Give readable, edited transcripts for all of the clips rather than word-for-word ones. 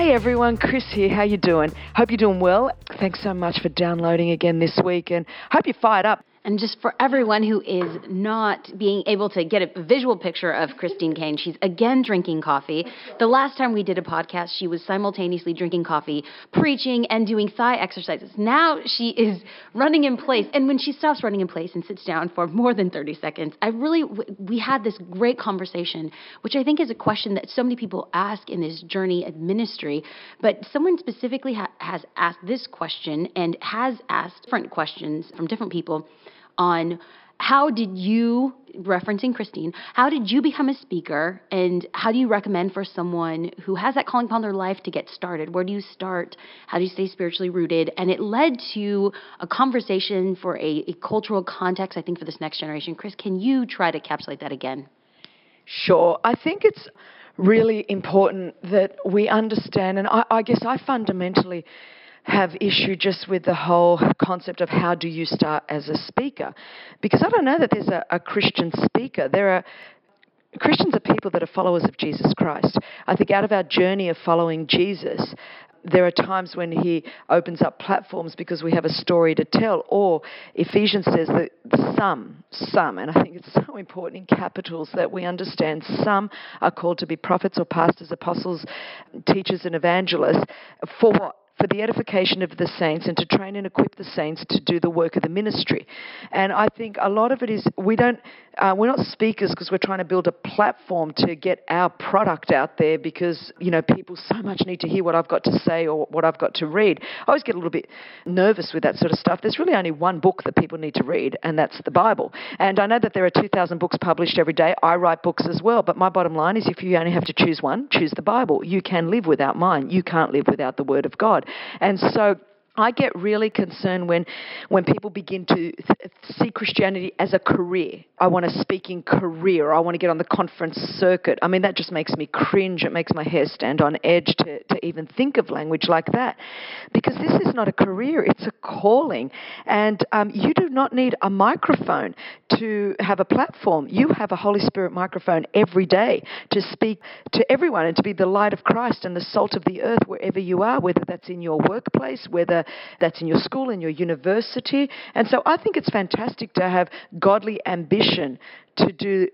Hey everyone, Chris here. How you doing? Hope you're doing well. Thanks so much for downloading again this week, and hope you're fired up. And just for everyone who is not being able to get a visual picture of Christine Caine, she's again drinking coffee. The last time we did a podcast, she was simultaneously drinking coffee, preaching, and doing thigh exercises. Now she is running in place. And when she stops running in place and sits down for more than 30 seconds, we had this great conversation, which I think is a question that so many people ask in this journey of ministry. But someone specifically has asked this question and has asked different questions from different people on how did you, referencing Christine, how did you become a speaker, and how do you recommend for someone who has that calling upon their life to get started? Where do you start? How do you stay spiritually rooted? And it led to a conversation for a cultural context, I think, for this next generation. Chris, can you try to encapsulate that again? Sure. I think it's really important that we understand, and I guess I fundamentally have issue just with the whole concept of how do you start as a speaker, because I don't know that there's a Christian speaker. Christians are people that are followers of Jesus Christ. I think out of our journey of following Jesus, there are times when he opens up platforms because we have a story to tell, or Ephesians says that some, and I think it's so important in capitals that we understand some are called to be prophets or pastors, apostles, teachers and evangelists. For what? For the edification of the saints and to train and equip the saints to do the work of the ministry. And I think a lot of it is we're not speakers because we're trying to build a platform to get our product out there because, people so much need to hear what I've got to say or what I've got to read. I always get a little bit nervous with that sort of stuff. There's really only one book that people need to read, and that's the Bible. And I know that there are 2,000 books published every day. I write books as well. But my bottom line is if you only have to choose one, choose the Bible. You can live without mine. You can't live without the Word of God. And so I get really concerned when people begin to see Christianity as a career. I want a speaking career. I want to get on the conference circuit. I mean, that just makes me cringe. It makes my hair stand on edge to even think of language like that. Because this is not a career. It's a calling. And you do not need a microphone to have a platform. You have a Holy Spirit microphone every day to speak to everyone and to be the light of Christ and the salt of the earth wherever you are, whether that's in your workplace, whether that's in your school, in your university. And so I think it's fantastic to have godly ambition to do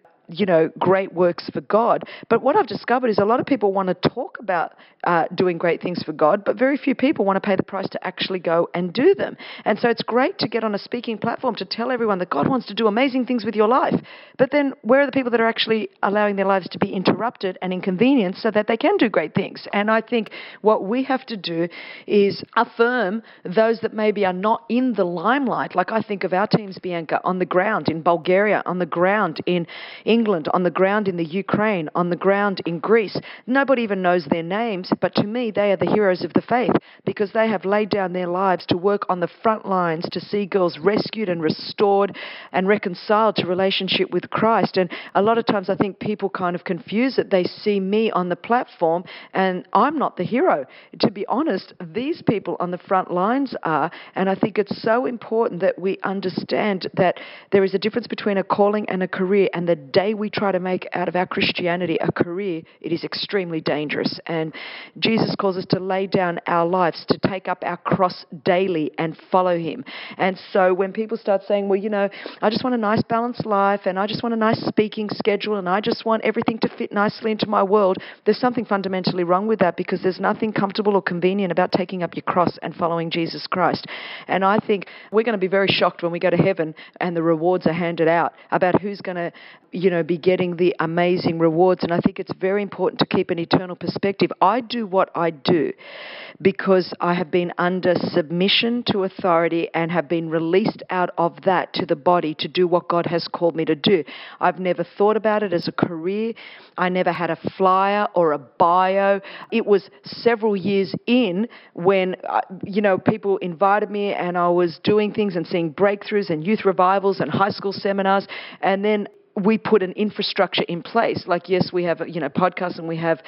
great works for God. But what I've discovered is a lot of people want to talk about doing great things for God, but very few people want to pay the price to actually go and do them. And so it's great to get on a speaking platform to tell everyone that God wants to do amazing things with your life. But then where are the people that are actually allowing their lives to be interrupted and inconvenienced so that they can do great things? And I think what we have to do is affirm those that maybe are not in the limelight. Like I think of our teams, Bianca, on the ground in Bulgaria, on the ground in England, on the ground in the Ukraine, on the ground in Greece. Nobody even knows their names, but to me, they are the heroes of the faith because they have laid down their lives to work on the front lines to see girls rescued and restored and reconciled to relationship with Christ. And a lot of times I think people kind of confuse it. They see me on the platform and I'm not the hero. To be honest, these people on the front lines are, and I think it's so important that we understand that there is a difference between a calling and a career, and the day we try to make out of our Christianity a career, it is extremely dangerous. And Jesus calls us to lay down our lives, to take up our cross daily and follow him. And so when people start saying, well, I just want a nice balanced life and I just want a nice speaking schedule and I just want everything to fit nicely into my world, there's something fundamentally wrong with that because there's nothing comfortable or convenient about taking up your cross and following Jesus Christ. And I think we're going to be very shocked when we go to heaven and the rewards are handed out about who's going to be getting the amazing rewards. And I think it's very important to keep an eternal perspective. I do what I do because I have been under submission to authority and have been released out of that to the body to do what God has called me to do. I've never thought about it as a career. I never had a flyer or a bio. It was several years in when, people invited me and I was doing things and seeing breakthroughs and youth revivals and high school seminars. And then we put an infrastructure in place. Like, yes, we have, podcasts and we have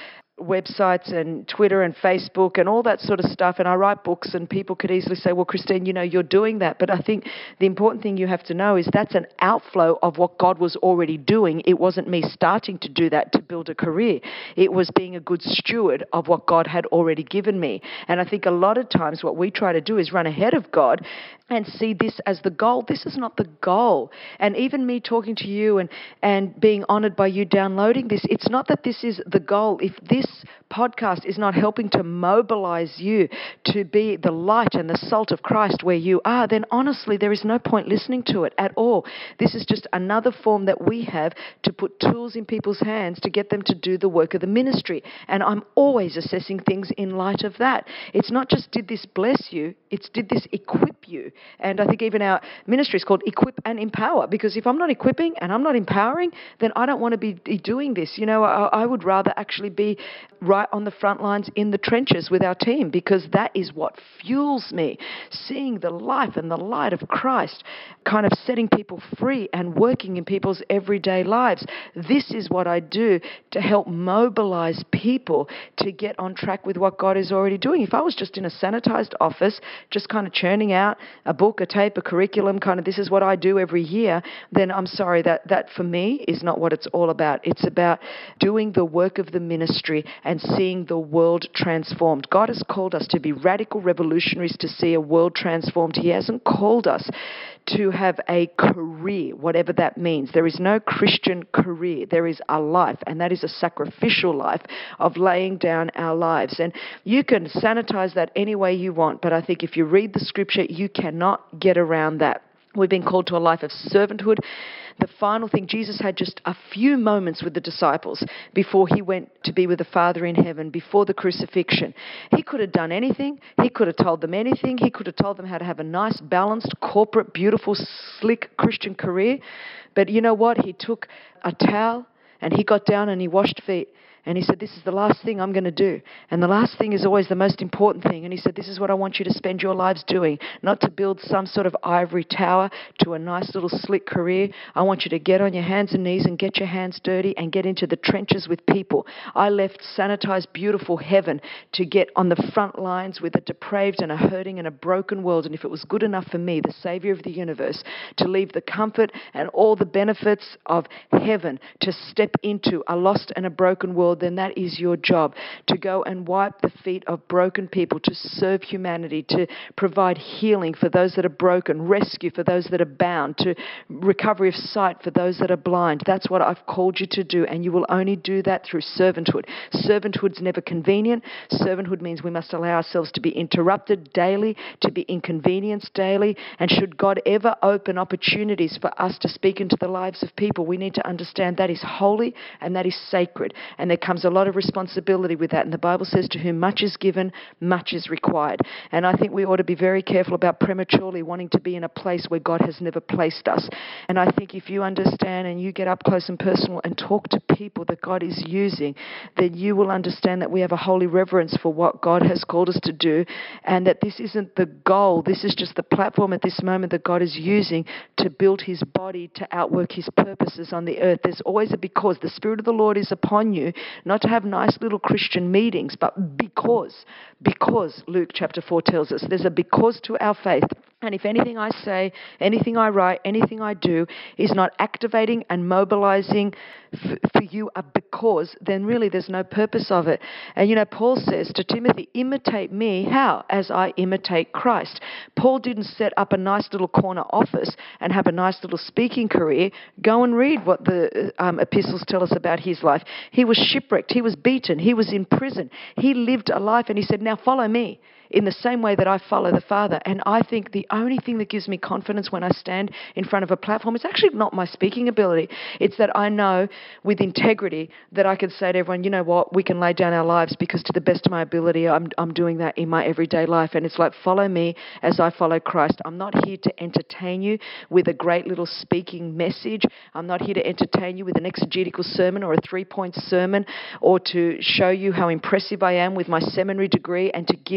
websites and Twitter and Facebook and all that sort of stuff, and I write books, and people could easily say, well, Christine, you're doing that. But I think the important thing you have to know is that's an outflow of what God was already doing. It wasn't me starting to do that to build a career. It was being a good steward of what God had already given me. And I think a lot of times what we try to do is run ahead of God and see this as the goal. This is not the goal. And even me talking to you and being honored by you downloading this, it's not that this is the goal. If this podcast is not helping to mobilize you to be the light and the salt of Christ where you are, then honestly, there is no point listening to it at all. This is just another form that we have to put tools in people's hands to get them to do the work of the ministry. And I'm always assessing things in light of that. It's not just did this bless you, it's did this equip you. And I think even our ministry is called Equip and Empower, because if I'm not equipping and I'm not empowering, then I don't want to be doing this. I would rather actually be right on the front lines in the trenches with our team, because that is what fuels me. Seeing the life and the light of Christ kind of setting people free and working in people's everyday lives. This is what I do to help mobilize people to get on track with what God is already doing. If I was just in a sanitized office, just kind of churning out a book, a tape, a curriculum, kind of this is what I do every year, then I'm sorry, that for me is not what it's all about. It's about doing the work of the ministry and seeing the world transformed. God has called us to be radical revolutionaries, to see a world transformed. He hasn't called us to have a career, whatever that means. There is no Christian career. There is a life, and that is a sacrificial life of laying down our lives. And you can sanitize that any way you want, but I think if you read the scripture, you cannot get around that. We've been called to a life of servanthood. The final thing, Jesus had just a few moments with the disciples before he went to be with the Father in heaven, before the crucifixion. He could have done anything. He could have told them anything. He could have told them how to have a nice, balanced, corporate, beautiful, slick Christian career. But you know what? He took a towel and he got down and he washed feet. And he said, this is the last thing I'm going to do. And the last thing is always the most important thing. And he said, this is what I want you to spend your lives doing, not to build some sort of ivory tower to a nice little slick career. I want you to get on your hands and knees and get your hands dirty and get into the trenches with people. I left sanitized, beautiful heaven to get on the front lines with a depraved and a hurting and a broken world. And if it was good enough for me, the Savior of the universe, to leave the comfort and all the benefits of heaven to step into a lost and a broken world, then that is your job, to go and wipe the feet of broken people, to serve humanity, to provide healing for those that are broken, rescue for those that are bound, to recovery of sight for those that are blind. That's what I've called you to do, and you will only do that through servanthood. Servanthood's never convenient. Servanthood means we must allow ourselves to be interrupted daily, to be inconvenienced daily, and should God ever open opportunities for us to speak into the lives of people, we need to understand that is holy and that is sacred, and there comes a lot of responsibility with that. And the Bible says, to whom much is given, much is required. And I think we ought to be very careful about prematurely wanting to be in a place where God has never placed us. And I think if you understand and you get up close and personal and talk to people that God is using, then you will understand that we have a holy reverence for what God has called us to do, and that this isn't the goal. This is just the platform at this moment that God is using to build his body, to outwork his purposes on the earth. There's always a because. The Spirit of the Lord is upon you, not to have nice little Christian meetings, but because Luke chapter 4 tells us there's a because to our faith. And if anything I say, anything I write, anything I do is not activating and mobilizing for you a because, then really there's no purpose of it. And Paul says to Timothy, imitate me. How? As I imitate Christ. Paul didn't set up a nice little corner office and have a nice little speaking career. Go and read what the epistles tell us about his life. He was shipwrecked. He was beaten. He was in prison. He lived a life, and he said, now follow me in the same way that I follow the Father. And I think the only thing that gives me confidence when I stand in front of a platform is actually not my speaking ability. It's that I know with integrity that I can say to everyone, you know what, we can lay down our lives, because to the best of my ability, I'm doing that in my everyday life. And it's like, follow me as I follow Christ. I'm not here to entertain you with a great little speaking message. I'm not here to entertain you with an exegetical sermon or a 3-point sermon, or to show you how impressive I am with my seminary degree and to give you the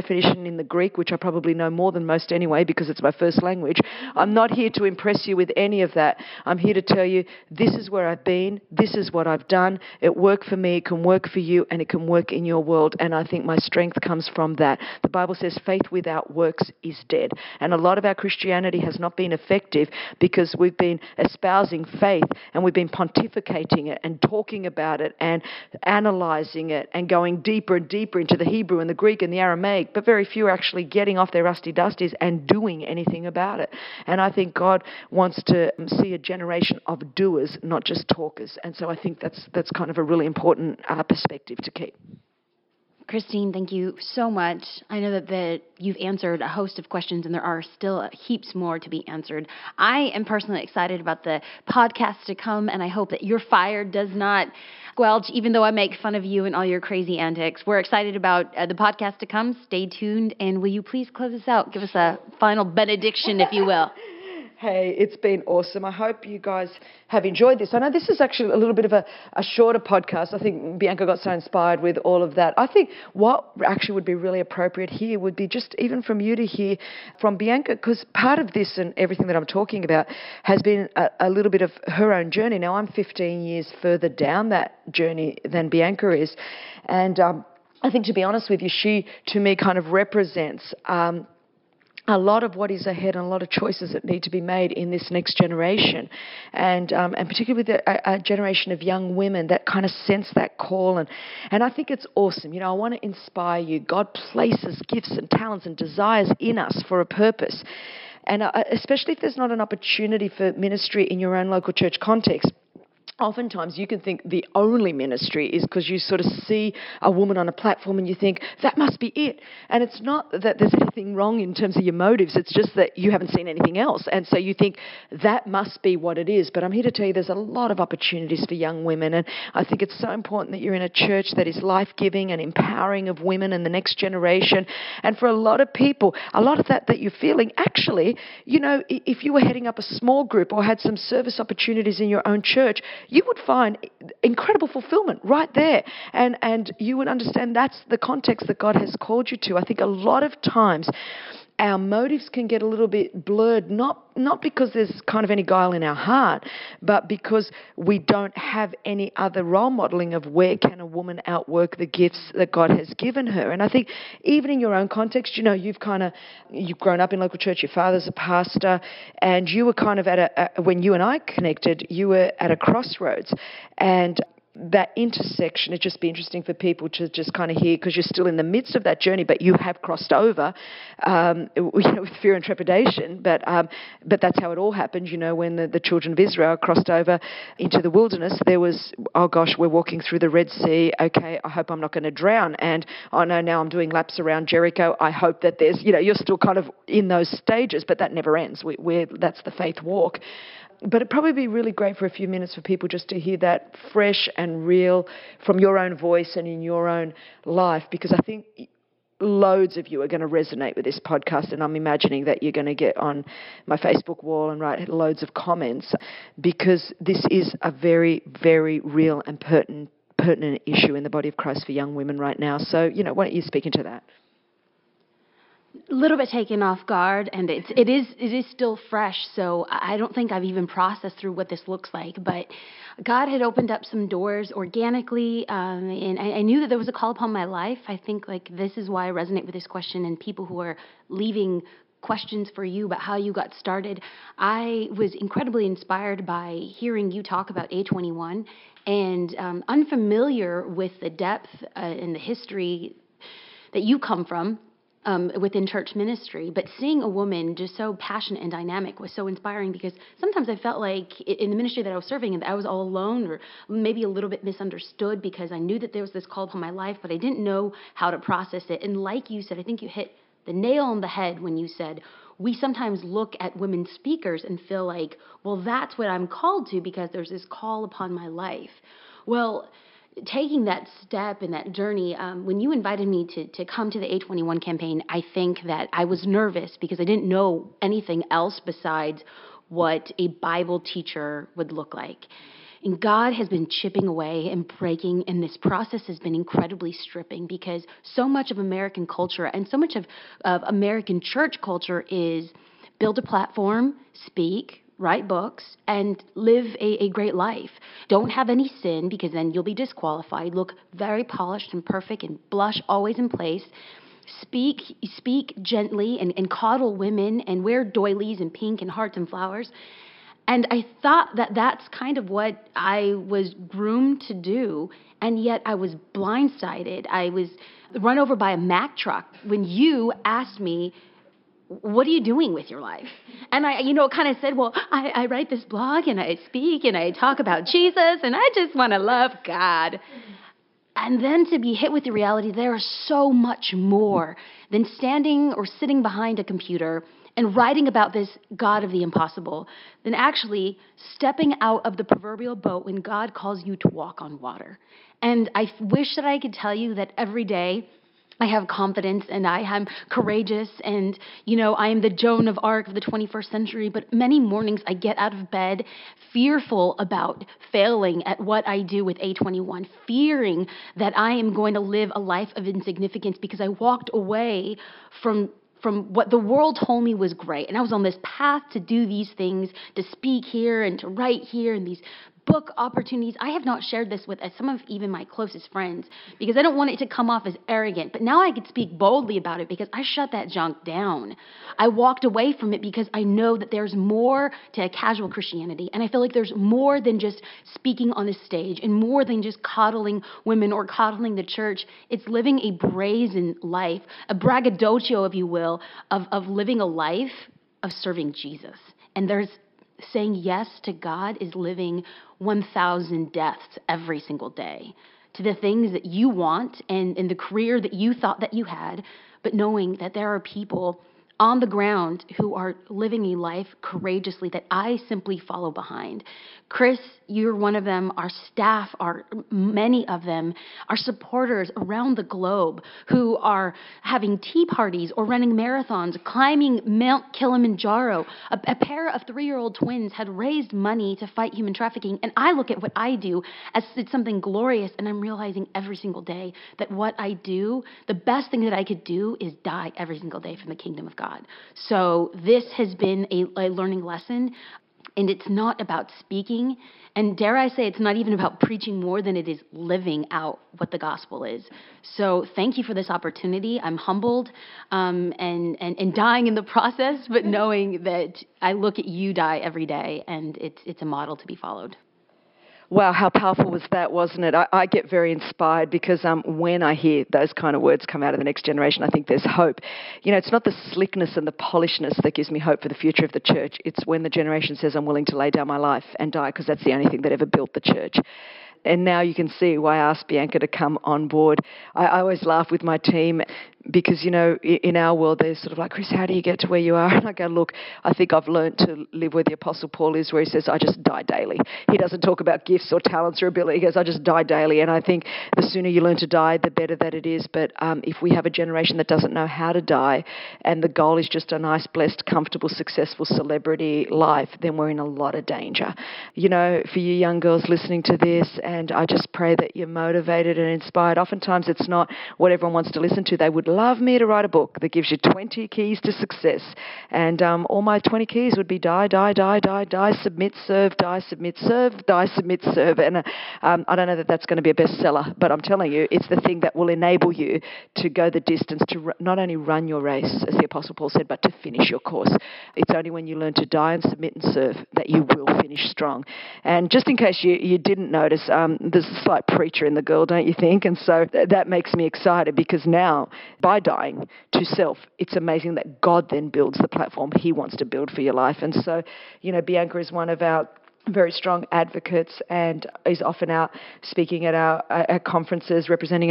definition in the Greek, which I probably know more than most anyway because it's my first language. I'm not here to impress you with any of that. I'm here to tell you this is where I've been, this is what I've done. It worked for me, it can work for you, and it can work in your world. And I think my strength comes from that. The Bible says faith without works is dead. And a lot of our Christianity has not been effective because we've been espousing faith and we've been pontificating it and talking about it and analyzing it and going deeper and deeper into the Hebrew and the Greek and the Aramaic, but very few are actually getting off their rusty dusties and doing anything about it. And I think God wants to see a generation of doers, not just talkers. And so I think that's kind of a really important perspective to keep. Christine, thank you so much. I know that you've answered a host of questions, and there are still heaps more to be answered. I am personally excited about the podcast to come, and I hope that your fire does not squelch, even though I make fun of you and all your crazy antics. We're excited about the podcast to come. Stay tuned, and will you please close us out? Give us a final benediction, if you will. Hey, it's been awesome. I hope you guys have enjoyed this. I know this is actually a little bit of a shorter podcast. I think Bianca got so inspired with all of that. I think what actually would be really appropriate here would be just even from you to hear from Bianca, because part of this and everything that I'm talking about has been a little bit of her own journey. Now, I'm 15 years further down that journey than Bianca is. And I think, to be honest with you, she, to me, kind of represents a lot of what is ahead and a lot of choices that need to be made in this next generation. And particularly with a generation of young women that kind of sense that call. And I think it's awesome. You know, I want to inspire you. God places gifts and talents and desires in us for a purpose. And especially if there's not an opportunity for ministry in your own local church context, oftentimes you can think the only ministry is because you sort of see a woman on a platform and you think, that must be it. And it's not that there's anything wrong in terms of your motives. It's just that you haven't seen anything else. And so you think that must be what it is. But I'm here to tell you there's a lot of opportunities for young women. And I think it's so important that you're in a church that is life-giving and empowering of women and the next generation. And for a lot of people, a lot of that you're feeling, actually, you know, if you were heading up a small group or had some service opportunities in your own church, you would find incredible fulfillment right there. And you would understand that's the context that God has called you to. I think a lot of times our motives can get a little bit blurred, not because there's kind of any guile in our heart, but because we don't have any other role modeling of where can a woman outwork the gifts that God has given her. And I think even in your own context, you know, you've grown up in local church, your father's a pastor, and you were kind of when you and I connected, you were at a crossroads. And that intersection, it'd just be interesting for people to just kind of hear, because you're still in the midst of that journey, but you have crossed over, with fear and trepidation. But that's how it all happened. You know, when the children of Israel crossed over into the wilderness, there was, oh gosh, we're walking through the Red Sea. Okay, I hope I'm not going to drown. And oh no, now I'm doing laps around Jericho. I hope that there's, you know, you're still kind of in those stages, but that never ends. That's the faith walk. But it'd probably be really great for a few minutes for people just to hear that fresh and real from your own voice and in your own life, because I think loads of you are going to resonate with this podcast, and I'm imagining that you're going to get on my Facebook wall and write loads of comments, because this is a very, very real and pertinent issue in the body of Christ for young women right now. So, you know, why don't you speak into that? A little bit taken off guard, and it is still fresh, so I don't think I've even processed through what this looks like. But God had opened up some doors organically, and I knew that there was a call upon my life. I think this is why I resonate with this question, and people who are leaving questions for you about how you got started. I was incredibly inspired by hearing you talk about A21, and unfamiliar with the depth and the history that you come from within church ministry, but seeing a woman just so passionate and dynamic was so inspiring, because sometimes I felt like in the ministry that I was serving that I was all alone, or maybe a little bit misunderstood, because I knew that there was this call upon my life, but I didn't know how to process it. And like you said, I think you hit the nail on the head when you said, we sometimes look at women speakers and feel like, well, that's what I'm called to because there's this call upon my life. Well, taking that step and that journey, when you invited me to come to the A21 campaign, I think that I was nervous because I didn't know anything else besides what a Bible teacher would look like. And God has been chipping away and breaking, and this process has been incredibly stripping because so much of American culture and so much of American church culture is build a platform, speak, write books, and live a great life. Don't have any sin because then you'll be disqualified. Look very polished and perfect and blush always in place. Speak gently and coddle women and wear doilies and pink and hearts and flowers. And I thought that that's kind of what I was groomed to do, and yet I was blindsided. I was run over by a Mack truck when you asked me, what are you doing with your life? And I, kind of said, well, I write this blog and I speak and I talk about Jesus and I just want to love God. And then to be hit with the reality, there is so much more than standing or sitting behind a computer and writing about this God of the impossible, than actually stepping out of the proverbial boat when God calls you to walk on water. And I wish that I could tell you that every day I have confidence and I am courageous and, I am the Joan of Arc of the 21st century. But many mornings I get out of bed fearful about failing at what I do with A21, fearing that I am going to live a life of insignificance because I walked away from what the world told me was great. And I was on this path to do these things, to speak here and to write here and these book opportunities. I have not shared this with some of even my closest friends because I don't want it to come off as arrogant. But now I could speak boldly about it because I shut that junk down. I walked away from it because I know that there's more to a casual Christianity. And I feel like there's more than just speaking on a stage and more than just coddling women or coddling the church. It's living a brazen life, a braggadocio, if you will, of living a life of serving Jesus. And there's saying yes to God is living 1,000 deaths every single day to the things that you want and the career that you thought that you had, but knowing that there are people on the ground who are living a life courageously that I simply follow behind. Chris, you're one of them. Our staff are, many of them, our supporters around the globe who are having tea parties or running marathons, climbing Mount Kilimanjaro. A pair of 3-year-old twins had raised money to fight human trafficking. And I look at what I do as it's something glorious. And I'm realizing every single day that what I do, the best thing that I could do is die every single day for the kingdom of God. So this has been a learning lesson. And it's not about speaking, and dare I say, it's not even about preaching more than it is living out what the gospel is. So thank you for this opportunity. I'm humbled and dying in the process, but knowing that I look at you die every day, and it's a model to be followed. Wow, how powerful was that, wasn't it? I get very inspired because when I hear those kind of words come out of the next generation, I think there's hope. It's not the slickness and the polishedness that gives me hope for the future of the church. It's when the generation says, I'm willing to lay down my life and die, because that's the only thing that ever built the church. And now you can see why I asked Bianca to come on board. I always laugh with my team because, in our world, they're sort of like, Chris, how do you get to where you are? And I go, look, I think I've learned to live where the Apostle Paul is, where he says, I just die daily. He doesn't talk about gifts or talents or ability. He goes, I just die daily. And I think the sooner you learn to die, the better that it is. But if we have a generation that doesn't know how to die, and the goal is just a nice, blessed, comfortable, successful celebrity life, then we're in a lot of danger. For you young girls listening to this, and I just pray that you're motivated and inspired. Oftentimes it's not what everyone wants to listen to. They would love me to write a book that gives you 20 keys to success. And all my 20 keys would be die, submit, serve, die, submit, serve, die, submit, serve. And I don't know that that's going to be a bestseller, but I'm telling you, it's the thing that will enable you to go the distance, to not only run your race, as the Apostle Paul said, but to finish your course. It's only when you learn to die and submit and serve that you will finish strong. And just in case you didn't notice, there's a slight preacher in the girl, don't you think? And so that makes me excited, because now, by dying to self, it's amazing that God then builds the platform He wants to build for your life. And so, Bianca is one of our very strong advocates and is often out speaking at our conferences, representing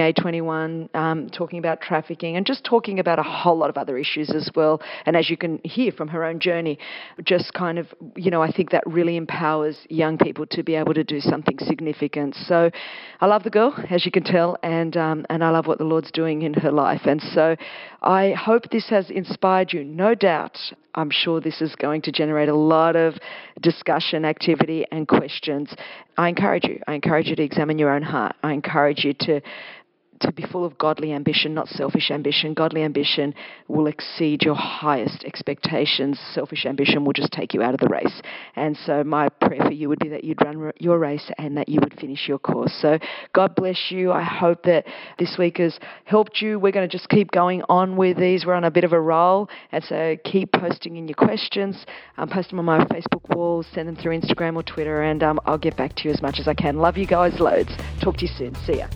A21, talking about trafficking and just talking about a whole lot of other issues as well. And as you can hear from her own journey, just kind of, I think that really empowers young people to be able to do something significant. So I love the girl, as you can tell, and I love what the Lord's doing in her life. And so I hope this has inspired you, no doubt. I'm sure this is going to generate a lot of discussion, activity, and questions. I encourage you to examine your own heart. I encourage you to be full of godly ambition, not selfish ambition. Godly ambition will exceed your highest expectations. Selfish ambition will just take you out of the race. And so my prayer for you would be that you'd run your race and that you would finish your course. So God bless you. I hope that this week has helped you. We're going to just keep going on with these. We're on a bit of a roll. And so keep posting in your questions. Post them on my Facebook wall. Send them through Instagram or Twitter. And I'll get back to you as much as I can. Love you guys loads. Talk to you soon. See ya.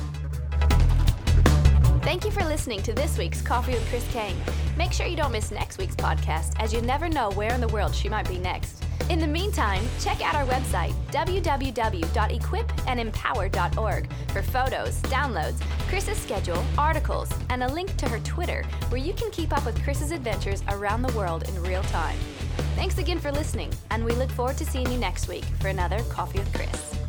Thank you for listening to this week's Coffee with Chris Kane. Make sure you don't miss next week's podcast, as you never know where in the world she might be next. In the meantime, check out our website, www.equipandempower.org, for photos, downloads, Chris's schedule, articles, and a link to her Twitter, where you can keep up with Chris's adventures around the world in real time. Thanks again for listening, and we look forward to seeing you next week for another Coffee with Chris.